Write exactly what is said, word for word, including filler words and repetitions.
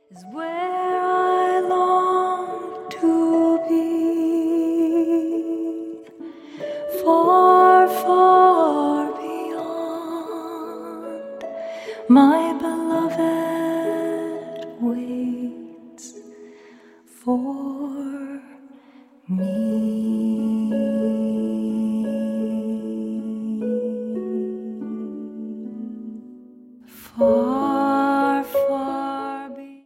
is where I long to be, far, far beyond. My beloved waits for me. Far